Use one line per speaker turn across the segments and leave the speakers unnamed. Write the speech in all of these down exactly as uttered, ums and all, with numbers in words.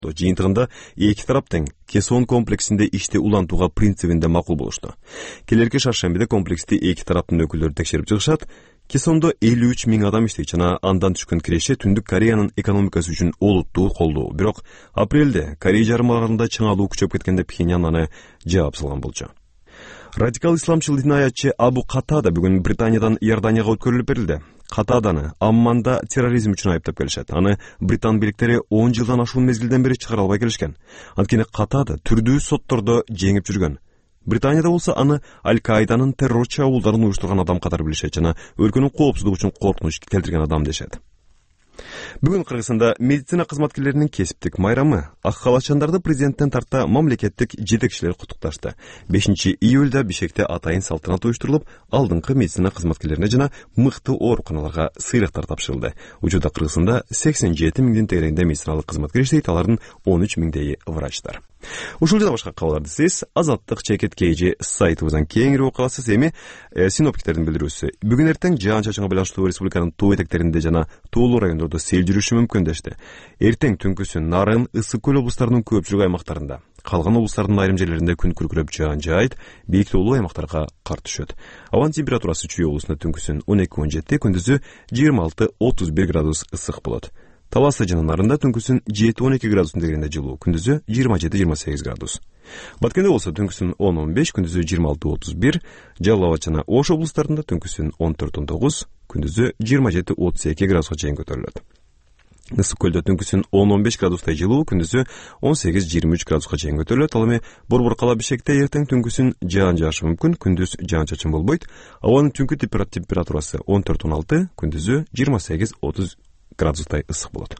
Жыйынтыгында эки тарап тең Кесон комплексинде ишти улантууга принцибинде макул болушту. Келерки шаршембиде комплексти эки тараптын өкүлдөрү текшерип чыгышат. Кесондо элүү үч миң адам иштейт жана андан түшкөн киреше Түндүк Кореянын экономикасы үчүн олуттуу колдоо. Бирок апрелде Корея жарымарында чыңалуу күчөп кеткенде Пхеньян аны жаап салган болчу. Радикал исламчыл динаятчы Абу Катада бүгүн Британиядан Иорданияга өткөрүлүп берилди. Катаданы Амманда терроризм үчүн айыптап келишет. Аны Британ бийликтери он жылдан ашуун мезгилден бери чыгара албай келишкен. Анткени Катада түрдүү соттордо жеңип жүргөн. Британияда болса аны Аль-Каиданын террор чабуулдарын уюштурган адам катары билишет жана өлкөнүн коопсуздугу үчүн коркунуч келтирген адам дешет. Бүгүн Кыргызстанда медицина кызматкерлеринин кесиптик майрамы. Ак халатчандарды президенттен тарта мамлекеттик жетекчилер куттукташты. бешинчи июлда Бишкекте атайын салтанат уюштурулуп, алдыңкы медицина кызматкерлерине жана мыкты ооруканаларга сыйлыктар тапшырылды. Учурда Кыргызстанда сексен жети миңдин тегерегинде медициналык кызматкер иштейт, алардын он үч миңдейи врачтар. Ушул жана башка кабарларды сиз Азаттык чекет кейжи сайтыбыздан кеңири окуп аласыз. Эми э, синоптиктердин билдирүүсү. Бүгүн эртең жаан-чачынга байланыштуу республиканын тоо этектеринде жана тоолуу райондордо сел жүрүшү мүмкүн дешти. Эртең түнкүсүн Нарын, Ысык көл облустарынын көпчүлүк аймактарында, калган облустардын айрым жерлеринде күн күркүрөп жаан жаайт, бийик тоолуу аймактарга кар түшөт. Абанын температурасы Чүй облусунда түнкүсүн он эки он жети, күндүзү жыйырма алты отуз бир градус ысык болот. Талас жана Нарында түнкүсүн жети он эки градустун тегерегинде жылуу, күндүзү жыйырма жети жыйырма сегиз градус. Баткенде болсо түнкүсүн он он беш, күндүзү жыйырма алты отуз бир, Жалал Абад жана Ош облустарында түнкүсүн он төрт он тогуз, күндүзү жыйырма жети отуз эки градуска чейин көтөрүлөт. Ысык көлдө түнкүсүн он он беш градустай жылуу, күндүзү он сегиз жыйырма үч градуска чейин көтөрүлөт. Ал эми Борбор кала Бишкекте эртең түнкүсүн жаан жаашы мүмкүн, күндүз жаан-чачын болбойт. Абанын түнкү температурасы он төрт он алты, күндүзү жыйырма сегиз отуз градустай ысык болот.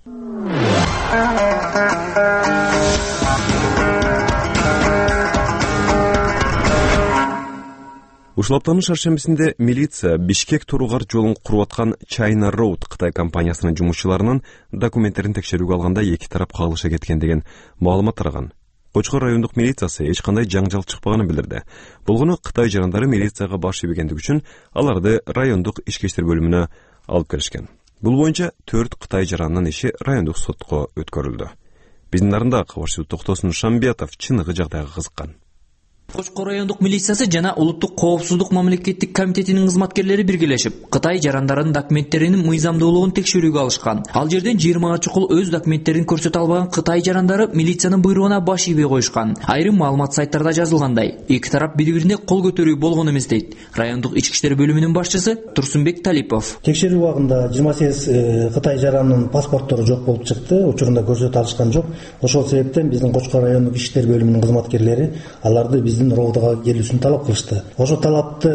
Ушул аптанын шаршембисинде милиция Бишкек Туругар жолун куруп аткан China Road Кытай компаниясынын жумушчуларынын документтерин текшерүүгө алганда эки тарап кагылыша кеткен деген маалымат тараган. Кочкор райондук милициясы эч кандай жаңжал чыкпаганын билдирди. Болгону Кытай жарандары милицияга баш ийбегендиги үчүн аларды райондук ички иштер бөлүмүнө алып келишкен. Бул боюнча төрт Кытай жаранынын иши райондук сотко өткөрүлдү. Биздин нарында кабарчы Токтосун Шамбетов чыныгы жагдайга кызыккан.
Кочкор райондук милициясы жана улуттук коопсуздук мамлекеттик комитетинин кызматкерлери биргелешип, Кытай жарандарынын документтеринин мыйзамдуулугун текшерүүгө алышкан. Ал жерден жыйырмага чукул өз документтерин көрсөтө албаган Кытай жарандары милициянын буйругуна баш ийбей коюшкан. Айрым маалымат сайттарда жазылгандай, эки тарап бири-бирине кол көтөрүү болгон эмес дейт райондук ички иштер бөлүмүнүн башчысы Турсунбек Талипов.
Текшерүү убагында жыйырма сегиз Кытай жаранынын паспорттору жок болуп чыкты, учурунда көрсөтө алышкан жок. Ошол себептен биздин Кочкор райондук ички иштер бөлүмүнүн кызматкерлери аларды биздин роодага келүүсүн талап кылышты. Ошо талапты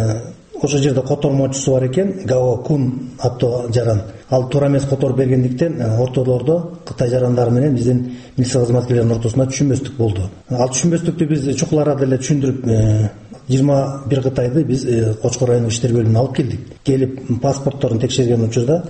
ошо жерде котормочусу бар экен, Гао Кун аттуу жаран. Ал туура эмес котор бергендиктен ортолордо Кытай жарандары менен биздин милиция кызматкерлеринин ортосунда түшүнбөстүк болду. Ал түшүнбөстүктү биз чукулара деле түшүндүрүп жыйырма бир Кытайды биз Кочкор райондук иштер бөлүмүнө алып келдик. Келип паспортторун текшерген учурда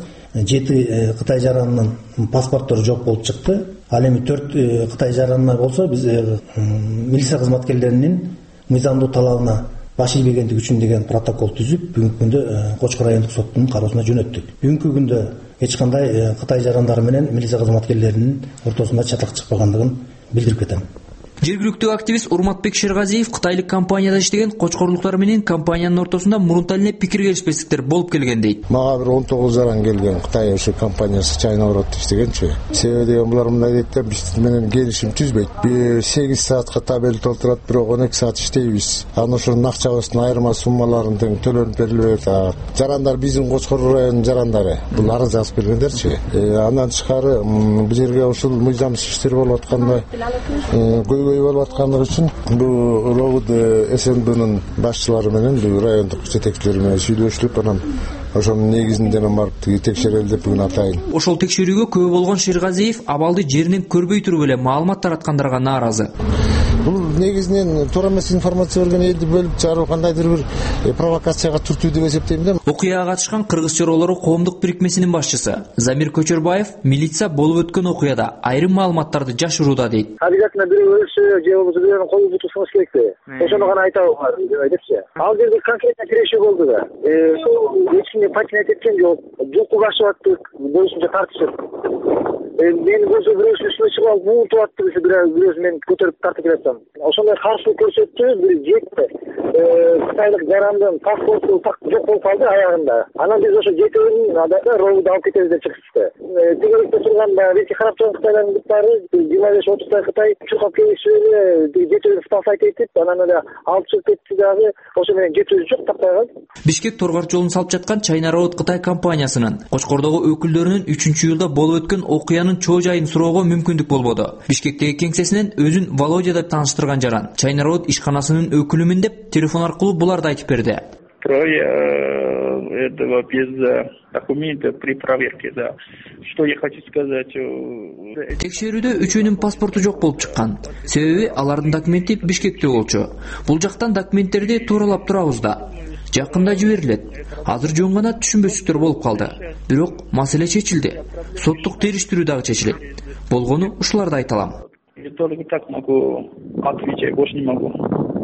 жети Кытай жаранынын паспорттору жок болуп чыкты. Ал эми төрт Кытай жаранына болсо биз милиция кызматкерлеринин мыйзамдуу талабына баш ийбегендиги үчүн деген протокол түзүп, бүгүнкү күндө Кочкор райондук соттун кароосуна жөнөттүк. Бүгүнкү күндө эч кандай Кытай жарандары менен милиция кызматкерлеринин ортосунда чатак чыкпагандыгын билдирип кетем.
Жергиликтүү активист Урматбек Шергазиев Кытайлык компанияда иштеген кочкорлуктар менен компаниянын ортосунда мурунтан эле пикир келишпестиктер болуп келген дейт.
Мага бир он тогуз жаран келген Кытай ошо компаниясы China Road иштегенчи. Себеби деген булар мындай дейт да, биз менен келишим түзбөйт. сегиз саатка табел толтурат, бирок он эки саат иштейбиз. Анан ошонун акчабыздын айырма суммаларын тең төлөнүп берилбейт. Жарандар биздин Кочкор районунун жарандары. Бул арыз жазып келгендерчи. Андан тышкары бул жерге ушул мыйзамсыз иштер болуп атканда болуп аткандыгы үчүн бул роуд СНБнын башчылары менен бул райондук жетекчилери менен сүйлөшүлүп, анан ошонун негизинде барып текшерели деп бүгүн атайын.
Ошол текшерүүгө күбө болгон Шергазиев абалды жеринен көрбөй туруп эле маалымат тараткандарга нааразы.
Бул негизинен туура эмес информация берген элди бөлүп чыгаруу кандайдыр бир провокацияга түртүү деп эсептейм да.
Окуяга катышкан Кыргыз чоролору коомдук бирикмесинин башчысы Замир Көчөрбаев милиция болуп өткөн окуяда айрым маалыматтарды жашырууда дейт.
Обязательно бирөө өлсө же болбосо бирөөнү колу бутусуңуз керекпи? Ошону гана айта алам депчи. Ал жерде конкретно тирешүү болду да. Эч кимге патинат эткен жок. Жокку башып аттык, боюнча тартышып. Мен көзө бирөөсү үстүнө чыгып алып муутуп атты, бирөөсү мени көтөрүп тартып келатсам. Ошондой каршылык көрсөттү, бир жетти. Кытайлык жарандын паспорту так жок болуп калды аягында. Анан биз ошо жетөөнүн адада роуду алып кетебиз деп чыкышты. Тегеректе турган баягы речи карап турган кытайлардын кыттары жыйырма беш отуздай кытай чуркап келишип эле жетөөнү спасать этип, анан эле алып чыгып кетти дагы. Ошо менен жетөөсү жок таптай калды.
Бишкек торгар жолун салып жаткан China Road Кытай компаниясынын Кочкордогу өкүлдөрүнүн үчүнчү июлда болуп өткөн окуянын чоо жайын суроого мүмкүндүк болбоду. Бишкектеги кеңсесинен өзүн Володя деп тааныштырган жаран China Road ишканасынын өкүлүмүн деп телефон аркылуу буларды айтып берди.
Трое этого без документов при проверке, да. Что я хочу сказать?
Текшерүүдө үчөөнүн паспорту жок болуп чыккан. Себеби алардын документи Бишкекте болчу. Бул жактан документтерди тууралап турабыз да. Жакында жиберилет. Азыр жөн гана түшүнбөстүктөр болуп калды. Бирок маселе чечилди. Соттук териштирүү дагы чечилет. Болгону ушуларды айта алам.
Я только так могу отвечать, больше не могу.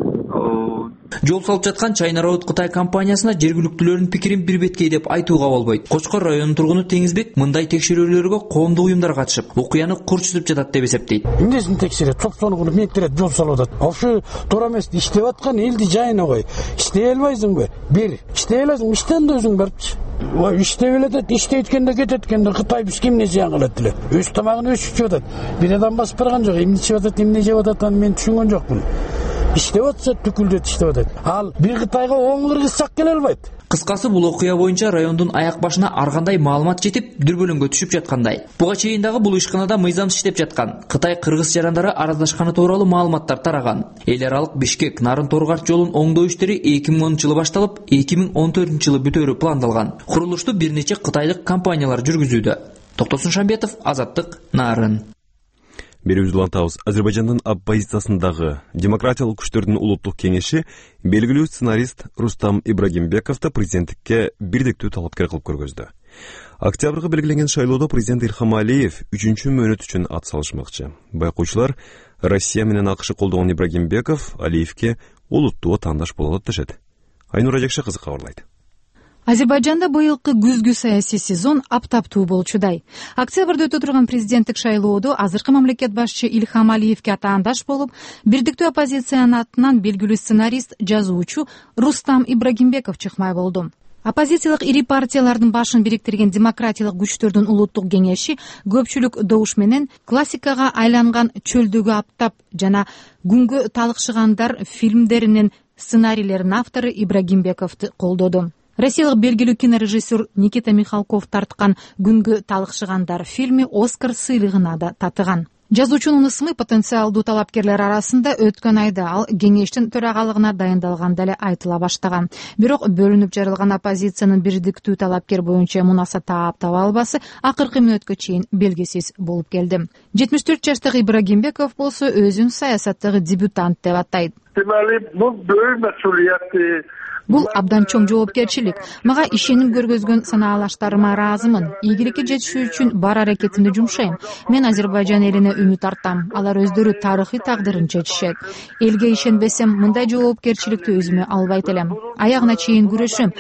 Жол салып жаткан China Road Кытай компаниясына жергиликтүүлөрдүн пикирин бир беткей деп айтууга болбойт. Кочкор районунун тургуну Теңизбек мындай текшерүүлөргө коомдук уюмдар катышып, окуяны курчутуп жатат деп эсептейт.
Эмнесин текшерет? Собственно, мектирет, жол салып атат. Ошо туура эмес, иштеп аткан элди жайына кой. Иштей албайсыңбы? Бир. Иштей аласың, иштен да өзүң барыпчы. Ой, иштеп элетет, иштейткенде кететкенде Кытай бизге эмне зыян кылат эле? Өз тамагын өзү ичип атат. Бир адам басып барган жок, эмне ичип атат, эмне жеп атат, аны мен түшүнгөн жокмун. Иштеп атса түкүлдөт иштеп атат. Ал бир Кытайга оң кыргызсак келе албайт.
Кыскасы бул окуя боюнча райондун аяк башына ар кандай маалымат жетип, дүрбөлөңгө түшүп жаткандай. Буга чейин дагы бул ишканада мыйзамсыз иштеп жаткан Кытай-кыргыз жарандары араздашканы тууралуу маалыматтар тараган. Эл аралык Бишкек Нарын Торгар жолун оңдоо иштери эки миң онунчу жылы башталып, эки миң он төртүнчү жылы бүтөөрү пландалган. Курулушту бир нече кытайлык компаниялар жүргүзүүдө. Токтосун Шамбетов, Азаттык, Нарын.
Берүүбүз улантабыз. Азербайжандын оппозициясындагы демократиялык күчтөрдүн улуттук кеңеши белгилүү сценарист Рустам Ибрагимбековду президенттикке бирдиктүү талапкер кылып көргөздү. Октябрга белгиленген шайлоодо президент Илхам Алиев үчүнчү мөөнөт үчүн ат салышмакчы. Байкоочулар Россия менен АКШ колдогон Ибрагимбеков Алиевке улуттуу тандаш болот дешет. Айнура Жакшы кызы кабарлайт.
Азербайжанда быйылкы күзгү саясий сезон аптаптуу болчудай. Октябрда өтө турган президенттик шайлоодо азыркы мамлекет башчы Илхам Алиевке атаандаш болуп, бирдиктүү оппозициянын атынан белгилүү сценарист, жазуучу Рустам Ибрагимбеков чыкмай болду. Оппозициялык ири партиялардын башын бириктирген демократиялык күчтөрдүн улуттук кеңеши көпчүлүк добуш менен классикага айланган Чөлдөгү аптап жана Күнгө талыкшыгандар фильмдеринин сценарийлеринин автору Ибрагимбековду колдоду. Россиялык белгилүү кинорежиссер Никита Михалков тарткан Күнгө талыкшыгандар фильми Оскар сыйлыгына да татыган. Жазуучунун ысымы потенциалдуу талапкерлер арасында өткөн айда ал кеңештин төрагалыгына дайындалганда эле айтыла баштаган. Бирок бөлүнүп жарылган оппозициянын бирдиктүү талапкер боюнча мунаса таап таба албасы акыркы мүнөткө чейин белгисиз болуп келди. жетимиш төрт жаштагы Ибрагимбеков болсо өзүн саясаттагы дебютант деп атайт. Бул абдан чоң жоопкерчилик. Мага ишеним көргөзгөн санаалаштарыма ыраазымын. Ийгиликке жетишүү үчүн бар аракетимди жумшайм. Мен Азербайжан элине үмүт артам. Алар өздөрү тарыхый тагдырын чечишет. Элге ишенбесем, мындай жоопкерчиликти өзүмө албайт элем. Аягына чейин күрөшөм.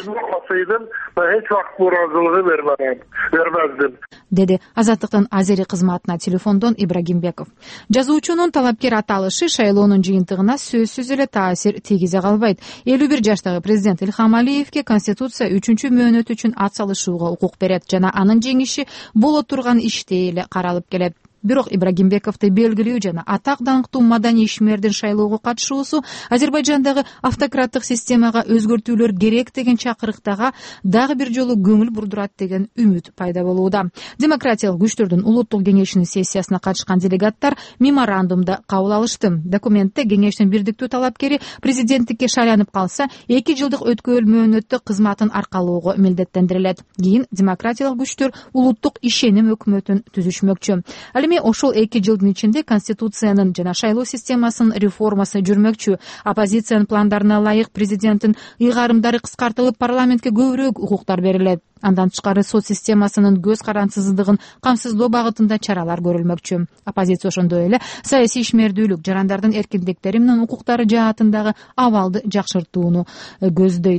Деди Азаттыктын Азери кызматына телефондон Ибрагимбеков. Жазуучунун талапкер аталышы шайлоонун жыйынтыгына сөзсүз эле таасир тийгизе калбайт. элүү бир жаштагы президент Илхам Алиевке Конституция үчүнчү мөөнөт үчүн ат салышууга укук берет жана анын жеңиши боло турган иштей эле каралып келет. Бирок Ибрагимбековду белгилүү жана атак даңктуу маданий ишмердин шайлоого катышуусу Азербайжандагы автократтык системага өзгөртүүлөр керек деген чакырыктага дагы бир жолу көңүл бурдурат деген үмүт пайда болууда. Демократиялык күчтөрдүн улуттук кеңешинин сессиясына катышкан делегаттар меморандумда кабыл алышты. Документте кеңештин бирдиктүү талапкери президенттикке шайланып калса, эки жылдык өткөөл мөөнөттө кызматын аркалоого милдеттендирилет. Кийин демократиялык күчтөр улуттук ишеним өкмөтүн түзүшмөкчү. Эми ошол эки жылдын ичинде Конституциянын жана шайлоо системасынын реформасы жүрмөкчү. Оппозициянын пландарына ылайык президенттин ыйгарымдары кыскартылып, парламентке көбүрөөк укуктар берилет. Андан тышкары сот системасынын көз карансыздыгын камсыздоо багытында чаралар көрүлмөкчү. Оппозиция ошондой эле саясий ишмердүүлүк, жарандардын эркиндиктери менен укуктары жаатындагы абалды жакшыртууну көздөйт.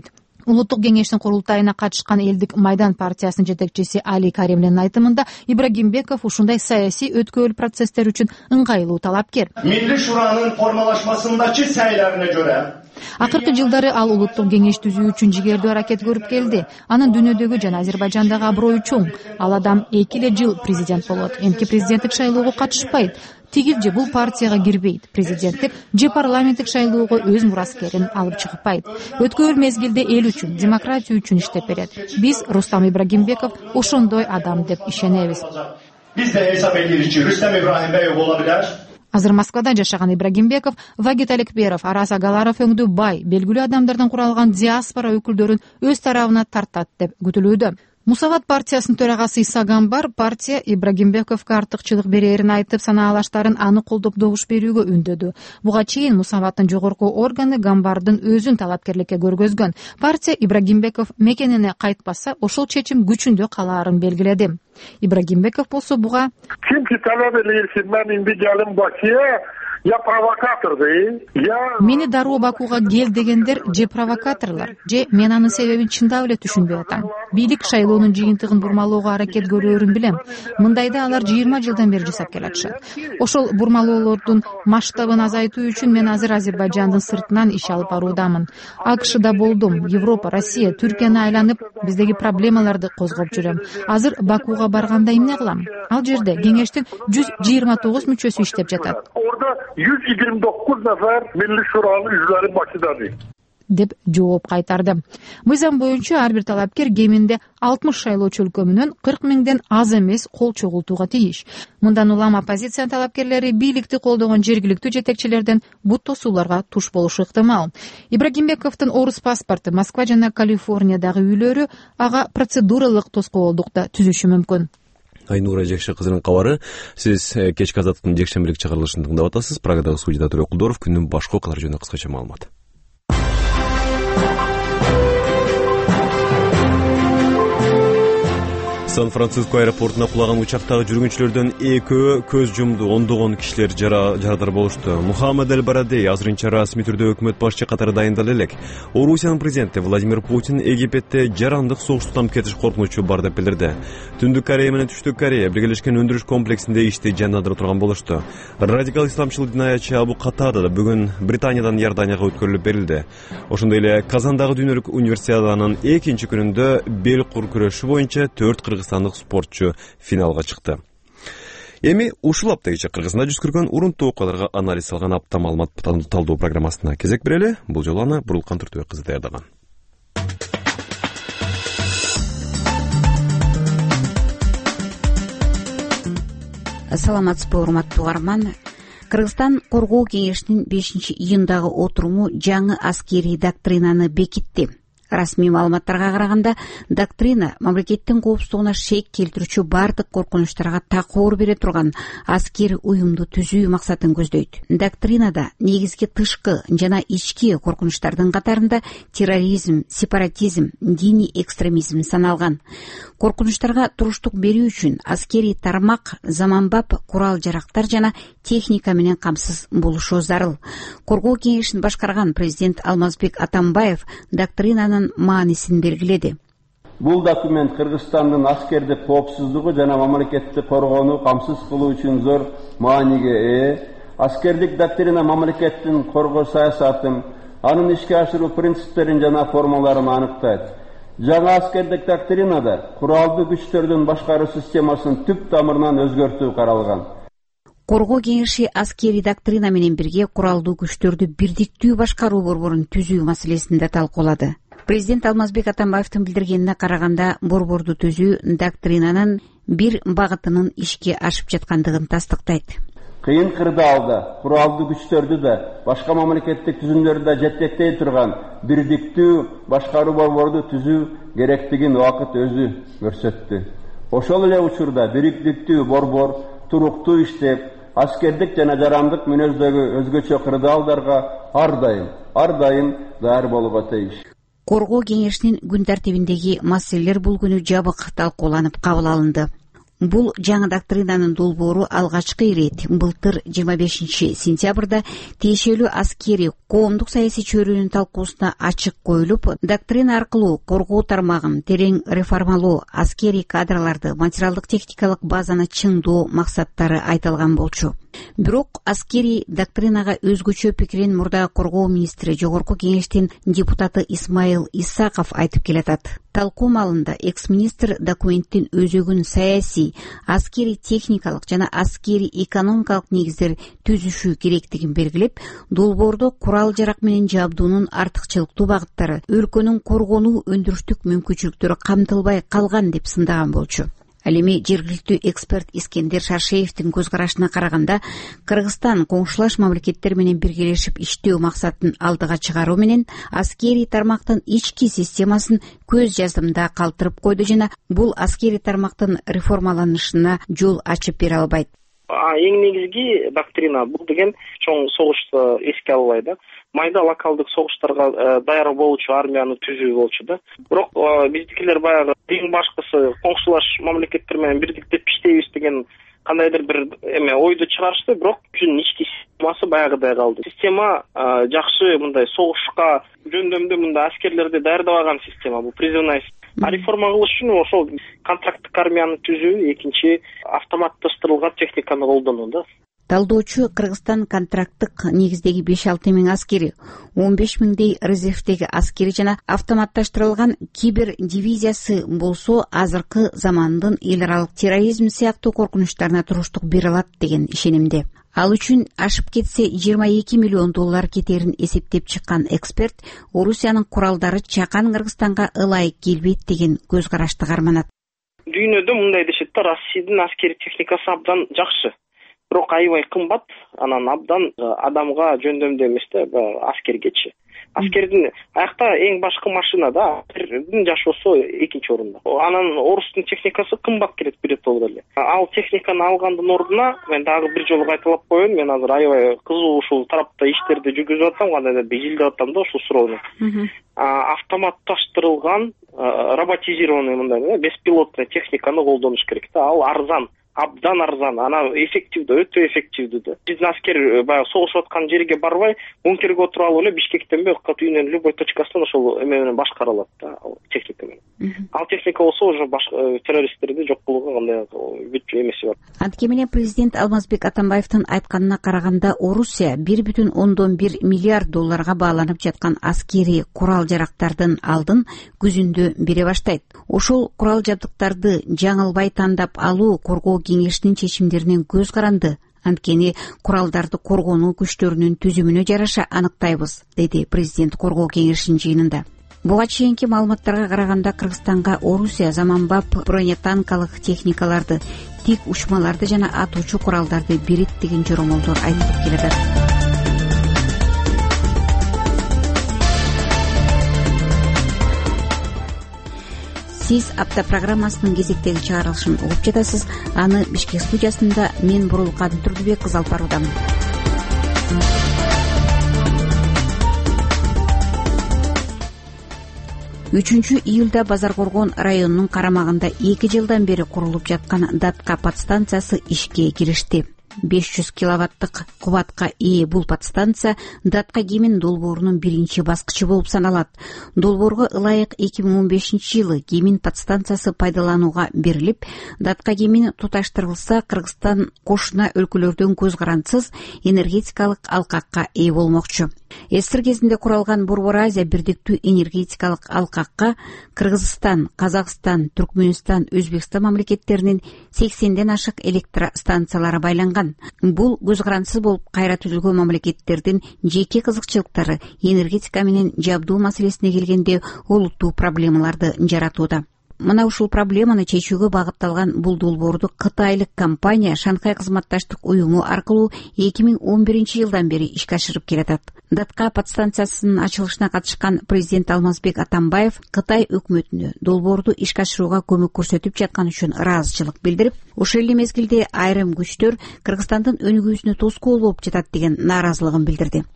Улуттук кеңештин курултайына катышкан Элдик Майдан партиясынын жетекчиси Али Каримдин айтымында Ибрагимбеков ушундай саясий өткөөл процесстер үчүн ыңгайлуу талапкер.
Milli Şura'nın formalaşmasındaki sayılarına göre
Акыркы жылдары ал улуттук кеңеш түзүү үчүн жигердүү аракет көрүп келди. Анын дүйнөдөгү жана Азербайжандагы аброю чоң. Ал адам эки эле жыл президент болот. Эмки президенттик шайлоого катышпайт. Тигил же бул партияга кирбейт. Президенттик же парламенттик шайлоого өз мураскерин алып чыкпайт. Өткөрүл мезгилде эл үчүн, демократия үчүн иштеп берет. Биз Рустам Ибрагимбеков ошондой адам деп ишенебиз.
Biz de hesap ediyoruz ki Rüstem İbrahim Bey olabilir.
Азыр Москвада жашаган Ибрагимбеков, Вагит Аликберов, Арас Агаларов өңдүү бай, белгилүү адамдардан куралган диаспора өкүлдөрүн өз тарабына тартат деп күтүлүүдө. Мусават партиясынын төрагасы Иса Гамбар партия Ибрагимбековго артыкчылык берерин айтып, санаалаштарын аны колдоп добуш берүүгө үндөдү. Буга чейин Мусаваттын жогорку органы Гамбардын өзүн талапкерликке көргөзгөн. Партия Ибрагимбеков мекенине кайтпаса, ошол чечим күчүндө калаарын белгиледи. Ибрагимбеков болсо буга
Kim ki talep edilir ki ben indi gelim Bakı'ya ya provokator değil ya...
Мени дароо Бакууга кел дегендер же провокаторлор, же мен анын себебин чындап эле түшүнбөй атам. Бийлик шайлоонун жыйынтыгын бурмалоого аракет көрөөрүн билем. Мындайда алар жыйырма жылдан бери жасап келатышат. Ошол бурмалоолордун масштабын азайтуу үчүн мен азыр Азербайжандын сыртынан иш алып баруудамын. АКШда болдум, Европа, Россия, Түркияны айланып, биздеги проблемаларды козгоп жүрөм. Азыр Бакууга барганда эмне кылам? Ал жерде кеңештин жүз жыйырма тогуз мүчөсү иштеп жатат.
yüz yirmi dokuz nefer Milli Şura'nın üyeleri Bakı'dadır.
деп жооп кайтарды. Мыйзам боюнча ар бир талапкер кеминде алтымыш шайлоочу өлкөмүнөн кырк миңден аз эмес кол чогултууга тийиш. Мындан улам оппозиция талапкерлери бийликти колдогон жергиликтүү жетекчилерден бут тосууларга туш болушу ыктымал. Ибрагимбековдун орус паспорту Москва жана Калифорниядагы үйлөрү ага процедуралык тоскоолдукта түзүшү мүмкүн.
Айнура Жекши кызынын кабары. Сиз кечки азаттыктын жекшембилик чыгарылышын тыңдап атасыз. Прагадагы студияда Төрө Кулдоров, күндүн башка окуялары жөнүндө кыскача маалымат. Сан-Франциско аэропортуна кулаган учактагы жүргүнчүлөрдөн экөө көз жумду, ондогон кишилер жарадар болушту. Мухаммад Эль-Барадей азырынча расмий түрдө өкмөт башчы катары дайындала элек. Орусиянын президенти Владимир Путин Египетте жарандык согуштан кетиш коркунучу бар деп билдирди. Түндүк Корея менен Түштүк Корея биргелешкен өндүрүш комплексинде ишти жандандыра турган болушту. Радикал исламчыл динаячы Абу Катада да бүгүн Британиядан Иорданияга өткөрүлүп берилди. Ошондой эле Казандагы дүйнөлүк универсиаданын экинчи күнүндө бел кур күрөшү боюнча төрт кыргызстандык спортчу финалга чыкты. Эми ушул аптагыча Кыргызстанда жүз көргөн урунтуу окуяларга анализ салган апта маалымат талдоо программасына кезек берели. Бул жолу аны Бурулкан Түртөбек кызы даярдаган.
Саламатсызбы, урматтуу угарман. Кыргызстан Коргоо кеңешинин бешинчи июндагы отуруму жаңы аскерий доктринаны бекитти. Расмий маалыматтарга караганда, доктрина мамлекеттин коопсуздугуна шек келтирүүчү бардык коркунучтарга такоор бере турган аскери уюмду түзүү максатын көздөйт. Доктринада негизги тышкы жана ички коркунучтардын катарында терроризм, сепаратизм, диний экстремизм саналган. Коркунучтарга туруштук берүү үчүн аскерий тармак заманбап курал-жарактар жана техника менен камсыз болушу зарыл. Коргоо кеңешин башкарган президент Алмазбек Атамбаев доктринанын маанисин белгиледи.
Бул документ Кыргызстандын аскердик коопсуздугу жана мамлекетти коргоону камсыз кылуу үчүн зор мааниге ээ. Аскердик доктрина мамлекеттин коргоо саясатын, анын ишке ашыруу принциптерин жана формаларын аныктайт. Жаңа аскердик доктринада куралдуу күчтөрдүн башкаруу системасын түп тамырынан өзгөртүү каралган.
Коргоо кеңеши аскерий доктрина менен бирге куралдуу күчтөрдү бирдиктүү башкаруу борборун түзүү маселесин да талкуулады. Президент Алмазбек Атамбаевдин билдиргенине караганда, борборду түзүү доктринанын бир багытынын ишке ашып жаткандыгын тастыктайт.
Кыйын кырдаалда куралдуу күчтөрдү да башка мамлекеттик түзүмдөрдү да жетектей турган бирдиктүү башкаруу борборду түзүү керектигин убакыт өзү көрсөттү. Ошол эле учурда бирдиктүү борбор туруктуу иштеп, аскердик жана жарандык мүнөздөгү өзгөчө кырдаалдарга ар дайым, ар дайым даяр болууга тийиш.
Коргоо кеңешинин күн тартибиндеги маселелер бул күнү жабык талкууланып кабыл алынды. Бул жаңы доктринанын долбоору алгачкы ирет былтыр жыйырма бешинчи сентябрда тиешелүү аскерий коомдук саясий чөйрөнүн талкуусуна ачык коюлуп, доктрина аркылуу коргоо тармагын терең реформалоо, аскерий кадрларды, материалдык техникалык базаны чыңдоо максаттары айтылган болчу. Бирок аскерий доктринага өзгөчө пикирин мурдагы коргоо министри, жогорку кеңештин депутаты Исмаил Исаков айтып келатат. Талкуу маалында экс-министр документтин өзөгүн саясий, аскерий техникалык жана аскерий экономикалык негиздер түзүшү керектигин белгилеп, долбоордо курал жарак менен жабдуунун артыкчылыктуу багыттары, өлкөнүн коргонуу өндүрүштүк мүмкүнчүлүктөрү камтылбай калган деп сындаган болчу. Ал эми жергиликтүү эксперт Искендер Шаршеевдин көз карашына караганда, Кыргызстан коңшулаш мамлекеттер менен биргелешип иштөө максатын алдыга чыгаруу менен аскерий тармактын ички системасын көз жаздымда калтырып койду жана бул аскерий тармактын реформаланышына жол ачып бере албайт.
Эң негизги доктрина бул деген чоң согушты эске албай да. Майда локалдык согуштарга даяр болчу армияны түзүү болчу да. Бирок биздикилер баягы эң башкысы коңшулаш мамлекеттер менен бирдиктеп иштейбиз деген кандайдыр бир эме ойду чыгарышты, бирок жүн ички системасы баягыдай калды. Система жакшы мындай согушка жөндөмдүү мындай аскерлерди даярдабаган система, бул призывная система. А реформа кылыш үчүн ошол контракттык армияны түзүү, экинчи автоматташтырылган техниканы колдонуу да.
Талдоочу Кыргызстан контракттык негиздеги беш алты миң аскери, он беш миңдей резервдеги аскери жана автоматташтырылган кибер дивизиясы болсо азыркы замандын эл аралык терроризм сыяктуу коркунучтарына туруштук бере алат деген ишенимде. Ал үчүн ашып кетсе жыйырма эки миллион доллар кетерин эсептеп чыккан эксперт Орусиянын куралдары чакан Кыргызстанга ылайык келбейт деген көз карашты карманат.
Дүйнөдө мындай дешет да, Россиянын аскери техникасы абдан жакшы. Бирок аябай кымбат, анан абдан адамга жөндөмдүү эмес да, аскергечи. Аскердин аякта эң башкы машина да, аскердин жашоосу экинчи орунда. Анан орустун техникасы кымбат келет биротолго эле. Ал техниканы алгандын ордуна мен дагы бир жолу кайталап коеюн, мен азыр аябай кызуу ушул тарапта иштерди жүргүзүп атам, кандайдыр изилдеп атам да ушул суроону. Автоматташтырылган, роботизированный мындай беспилотный техниканы колдонуш керек да, ал арзан. Абдан арзан, ана эффективдүү, өтө эффективдүү да. Биздин аскер баягы согушуп аткан жерге барбай, бункерге отуруп алып эле Бишкектен бөккө үйүнүн любой точкасынан ошол эме менен башкара алат да, техника менен. Ал техника болсо уже башка террористтерди жок кылууга кандай бүт эмеси бар.
Антке менен президент Алмазбек Атамбаевдин айтканына караганда, Орусия бир бүтүн ондон бир миллиард долларга бааланып жаткан аскери курал жарактардын алдын күзүндө бере баштайт. Ошол курал жабдыктарды жаңылбай тандап алуу коргоо кеңештин чечимдеринен көз каранды. Анткени куралдарды коргонуу күчтөрүнүн түзүмүнө жараша аныктайбыз, деди президент коргоо кеңешинин жыйынында. Буга чейинки маалыматтарга караганда, Кыргызстанга Орусия заманбап бронетанкалык техникаларды, тик учмаларды жана атуучу куралдарды берет деген жоромолдор айтылып келатат. Сиз апта программасынын кезектеги чыгарылышын угуп жатасыз. Аны Бишкек студиясында мен Бурулкадыр Турдубек кызыл алып үчүнчү июлда Базаркоргон районунун карамагында эки жылдан бери курулуп жаткан Датка подстанциясы ишке киришти. беш жүз киловаттык кубатка ээ бул подстанция Датка Кемин долбоорунун биринчи баскычы болуп саналат. Долбоорго ылайык эки миң он бешинчи жылы Кемин подстанциясы пайдаланууга берилип, Датка Кемин туташтырылса, Кыргызстан кошуна өлкөлөрдөн көз карандысыз энергетикалык алкакка ээ болмокчу. Эсир кезинде куралган Борбор Азия бирдиктүү энергетикалык алкакка Кыргызстан, Казакстан, Түркмөнстан, Өзбекстан мамлекеттеринин сексенден ашык электростанциялары байланган. Бул көз карандысыз болуп кайра түзүлгөн мамлекеттердин жеке кызыкчылыктары энергетика менен жабдуу маселесине келгенде олуттуу проблемаларды жаратууда. Мына ушул проблеманы чечүүгө багытталган бул долбоорду кытайлык компания Шанхай кызматташтык уюму аркылуу эки миң он биринчи жылдан бери ишке ашырып келатат. Датка подстанциясынын ачылышына катышкан президент Алмазбек Атамбаев Кытай өкмөтүнө долбоорду ишке ашырууга көмөк көрсөтүп жаткан үчүн ыраазычылык билдирип, ошол эле мезгилде айрым күчтөр Кыргызстандын өнүгүүсүнө тоскоол болуп жатат деген нааразылыгын билдирди.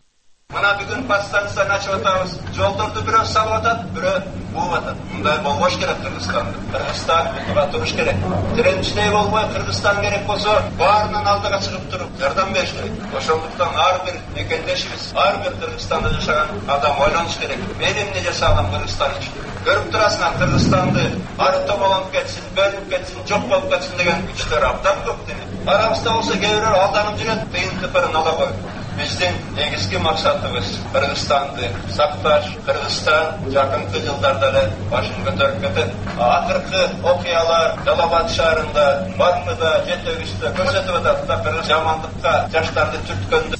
Мына бүгүн подстанцияны ачып атабыз. Жолдорду бирөө салып атат, бирөө буып атат. Мындай болбош керек Кыргызстанда. Кыргызстан бутуга туруш керек. Тиренчтей болбой Кыргызстан керек болсо, баарынан алдыга чыгып туруп жардам бериш керек. Ошондуктан ар бир мекендешибиз, ар бир Кыргызстанда жашаган адам ойлонуш керек. Мен эмне жасалам Кыргызстан үчүн? Көрүп турасыңар, Кыргызстанды ары томолонуп кетсин, бөлүнүп кетсин, жок болуп кетсин деген күчтөр абдан көп дене. Арабызда болсо кээ бирөө алданып жүрөт, тыйынтыктарын ала коюп. Биздин негизги максатыбыз Кыргызстанды сакташ. Кыргызстан жакынкы жылдарда эле башын көтөрүп кетет. Акыркы окуялар Жалал-Абад шаарында, Бакыда, Жетегиште көрсөтүп атат да кыргыз жамандыкка жаштарды түрткөндө.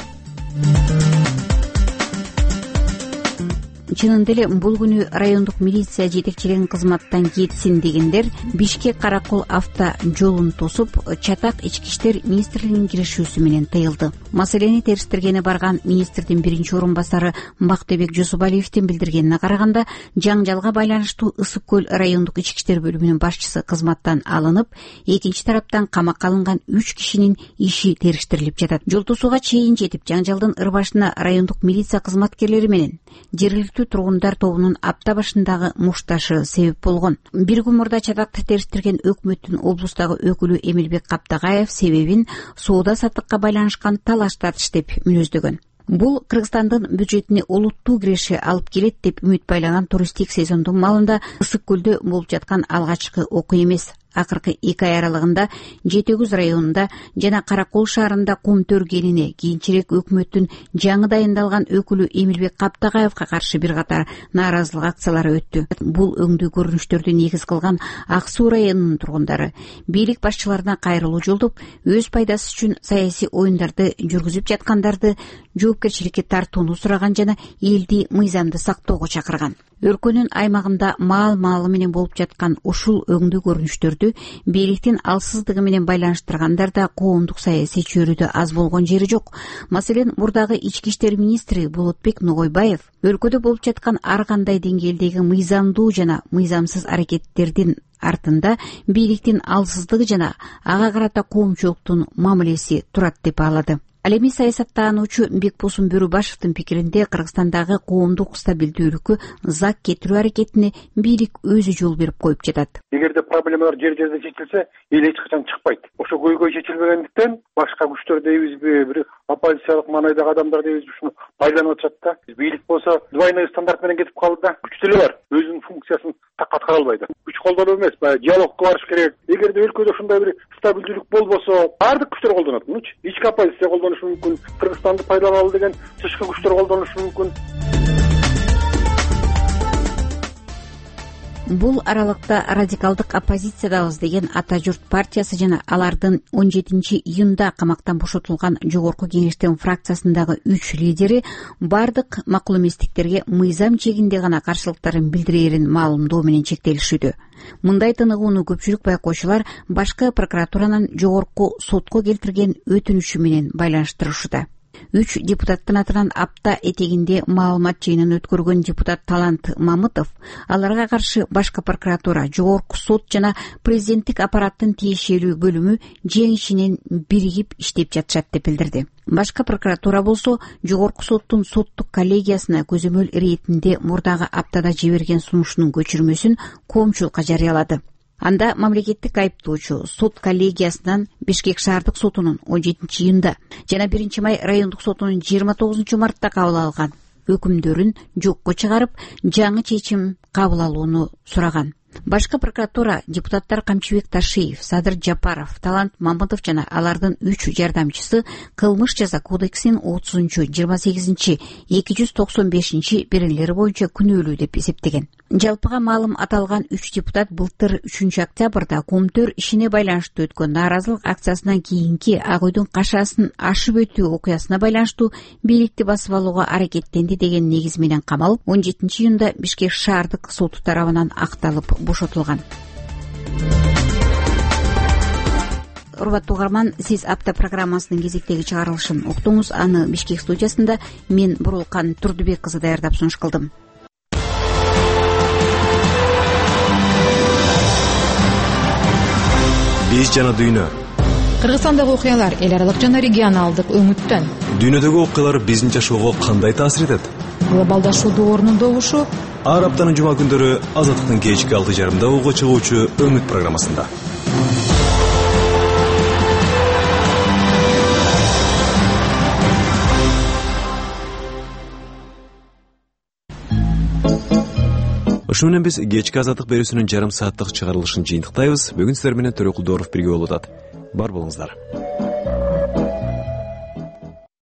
Чынында эле бул күнү райондук милиция жетекчилигин кызматтан кетсин дегендер Бишкек Каракол авто жолун тосуп, чатак ички иштер министрлигинин киришүүсү менен тыйылды. Маселени териштиргени барган министрдин биринчи орун басары Бактыбек Жусупалиевдин билдиргенине караганда, жаңжалга байланыштуу Ысык көл райондук ички иштер бөлүмүнүн башчысы кызматтан алынып, экинчи тараптан камакка алынган үч кишинин иши териштирилип жатат. Жол тосууга чейин жетип, жаңжалдын ырбашына райондук милиция кызматкерлери менен жергиликтүү тургундар тобунун апта башындагы мушташы себеп болгон. Бир күн мурда чатакты териштирген өкмөттүн облустагы өкүлү Эмилбек Каптагаев себебин соода саттыкка байланышкан талаш тартыш деп мүнөздөгөн. Бул Кыргызстандын бюджетине олуттуу киреше алып келет деп үмүт байлаган туристтик сезондун малында Ысык көлдө болуп жаткан алгачкы окуу эмес. Акыркы эки ай аралыгында Жети Күз районунда жана Каракол шаарында кум төргенине, кийинчерээк өкмөттүн жаңы дайындалган өкүлү Эмилбек Каптагаевга каршы бир катар нааразылык акциялары өттү. Бул өңдүү көрүнүштөрдү негиз кылган Ак Суу районунун тургундары бийлик башчыларына кайрылуу жолдоп, өз пайдасы үчүн саясий оюндарды жүргүзүп жаткандарды жоопкерчиликке тартууну сураган жана элди мыйзамды сактоого чакырган. Өлкөнүн аймагында маал-маалы менен болуп жаткан ушул өңдүү көрүнүштөрдү бийликтин алсыздыгы менен байланыштыргандар да коомдук саясий чөйрөдө аз болгон жери жок. Маселен, мурдагы ички иштер министри Болотбек Ногойбаев өлкөдө болуп жаткан ар кандай деңгээлдеги мыйзамдуу жана мыйзамсыз аракеттердин артында бийликтин алсыздыгы жана ага карата коомчулуктун мамилеси турат деп баалады. Ал эми саясаттаануучу Бекбосун Бөрүбашевдин пикиринде Кыргызстандагы коомдук стабилдүүлүккө зак кетирүү аракетине бийлик өзү жол берип коюп жатат.
Эгерде проблемалар жер жерде чечилсе, эл эч качан чыкпайт. Ошо көйгөй чечилбегендиктен башка күчтөр дейбизби, бир оппозициялык маанайдагы адамдар дейбизби, ушуну байланып атышат да. Бийлик болсо двойной стандарт менен кетип калды да. Күч деле бар, өзүнүн функциясын так аткара албайт. Күч колдонуу эмес, баягы диалогко барыш керек. Эгерде өлкөдө ушундай бир стабилдүүлүк болбосо, баардык күчтөр колдонот. Мынчы ички оппозиция колдонушу мүмкүн, Кыргызстанды пайдаланалы деген тышкы күчтөр колдонушу мүмкүн.
Бул аралыкта радикалдык оппозициядабыз деген Ата журт партиясы жана алардын он жетинчи июнда камактан бошотулган жогорку кеңештин фракциясындагы үч лидери бардык макул эместиктерге мыйзам чегинде гана каршылыктарын билдирээрин маалымдоо менен чектелишүүдө. Мындай тыныгууну көпчүлүк байкоочулар башкы прокуратуранын жогорку сотко келтирген өтүнүшү менен байланыштырышууда. Үч депутаттын атынан апта этегинде маалымат жыйынын өткөргөн депутат Талант Мамытов аларга каршы башкы прокуратура, жогорку сот жана президенттик аппараттын тиешелүү бөлүмү жең ичинен биригип иштеп жатышат деп билдирди. Башкы прокуратура болсо жогорку соттун соттук коллегиясына көзөмөл иретинде мурдагы аптада жиберген сунушунун көчүрмөсүн коомчулукка жарыялады. Анда мамлекеттик айыптоочу сот коллегиясынан Бишкек шаардык сотунун он жетинчи июнда жана биринчи май райондук сотунун жыйырма тогузунчу мартта кабыл алган өкүмдөрүн жокко чыгарып, жаңы чечим кабыл алууну сураган. Башкы прокуратура депутаттар Камчыбек Ташиев, Садыр Жапаров, Талант Мамытов жана алардын үч жардамчысы кылмыш жаза кодексинин отузунчу, жыйырма сегизинчи, эки жүз токсон бешинчи берелери боюнча күнөөлүү деп эсептеген. Жалпыга маалым аталган үч депутат былтыр үчүнчү октябрда Комтөр ишине байланыштуу өткөн нааразылык акциясынан кийинки Ак Үйдүн кашаасын ашып өтүү окуясына байланыштуу бийликти басып алууга аракеттенди деген негиз менен камалып, он жетинчи июнда Бишкек шаардык соту тарабынан акталып бошотулган. Урматтуу угарман, сиз апта программасынын кезектеги чыгарылышын уктуңуз. Аны Бишкек студиясында мен Бурулкан Турдубек кызы даярдап сунуш кылдым.
Биз жана дүйнө.
Кыргызстандагы окуялар эл аралык жана регионалдык өңүттөн.
Дүйнөдөгү окуялар биздин жашоого кандай таасир этет?
Глобалдашуудун орнундогушу
ар аптанын жума күндөрү Азаттыктын кечки алты жарымда угу чыгуучу Өңүт программасында. Ошо менен биз кечки Азаттык берүүсүнүн жарым сааттык чыгарылышын жыйынтыктайбыз. Бүгүн сиздер менен Төрөкулдоров бирге болуп атат. Бар болуңуздар.